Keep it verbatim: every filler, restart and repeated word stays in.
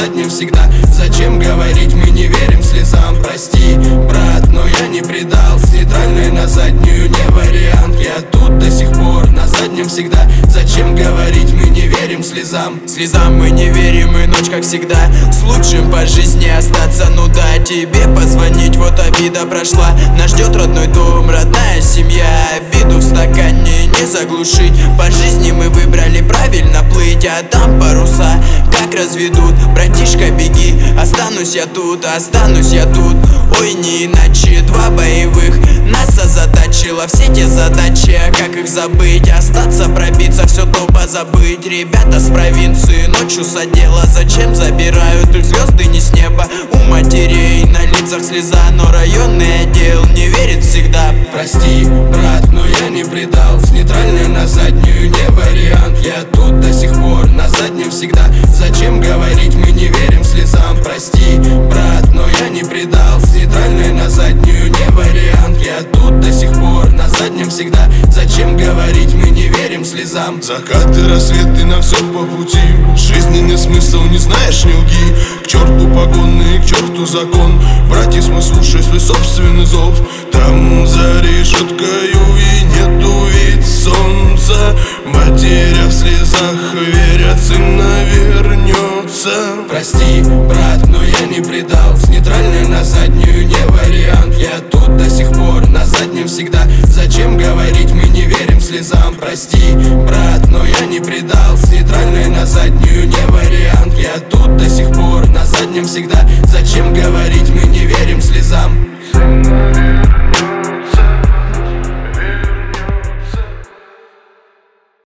заднем всегда. Зачем говорить, мы не верим слезам. Прости, брат, но я не предал. С нейтральной на заднюю не вариант. Я тут до сих пор на заднем всегда. Зачем говорить, мы не верим слезам. Слезам мы не верим, и ночь как всегда. С лучшим по жизни остаться, ну да. Тебе позвонить, вот обида прошла. Нас ждет родной дом, родная семья. Обиду в стакане не заглушить. По жизни мы выбрали правильно плыть, а там паруса как разведут. Братишка, беги, останусь я тут, останусь я тут. Ой, не иначе, два боевых нас озадачило. Все те задачи, а как их забыть? Остаться, пробиться, все то позабыть. Ребята с провинции ночью с отдела. Зачем забирают их звезды не с неба? У матерей на лицах слеза, но районный отдел не верит всегда. Прости, брат, но я не предал. С нейтральной на заднюю не вариант. Я тут до сих пор на заднем всегда. Зачем говорить, мы не верим слезам. Прости, брат, но я не предал. С нейтральной на заднюю не вариант. Я тут до сих пор на заднем всегда. Зачем говорить, мы не верим слезам. Закаты, рассветы, на все по пути. Жизненный смысл, не знаешь, не лги. К черту погоны, к черту закон. Братьев, мы слушай свой собственный зов. Там за решеткою и нету ведь солнца. Матеря в слезах верят, сына вернется. Прости, брат, но я не предал. С нейтральной на заднюю не вариант. Я тут до сих пор на заднем всегда. Зачем говорить, мы не верим слезам. Прости, брат, но я не предал. С нейтральной на заднюю не вариант. Я тут до сих пор на заднем всегда. Зачем говорить, мы не верим слезам.